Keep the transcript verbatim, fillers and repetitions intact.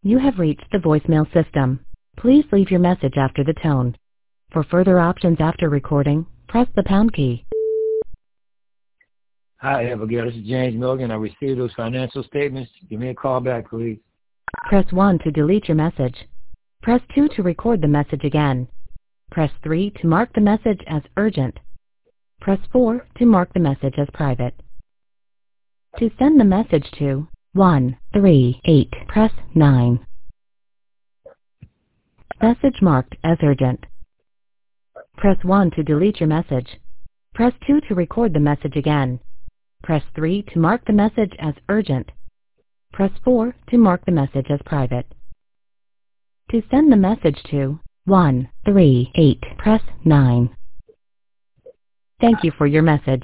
You have reached the voicemail system. Please leave your message after the tone. For further options after recording, press the pound key. Hi, Abigail. This is James Milligan. I received those financial statements. Give me a call back, please. Press one to delete your message. Press two to record the message again. Press three to mark the message as urgent. Press four to mark the message as private. To send the message to one three eight, press nine. Message marked as urgent. Press one to delete your message. Press two to record the message again. Press three to mark the message as urgent. Press four to mark the message as private. To send the message to one three eight, press nine. Thank you for your message.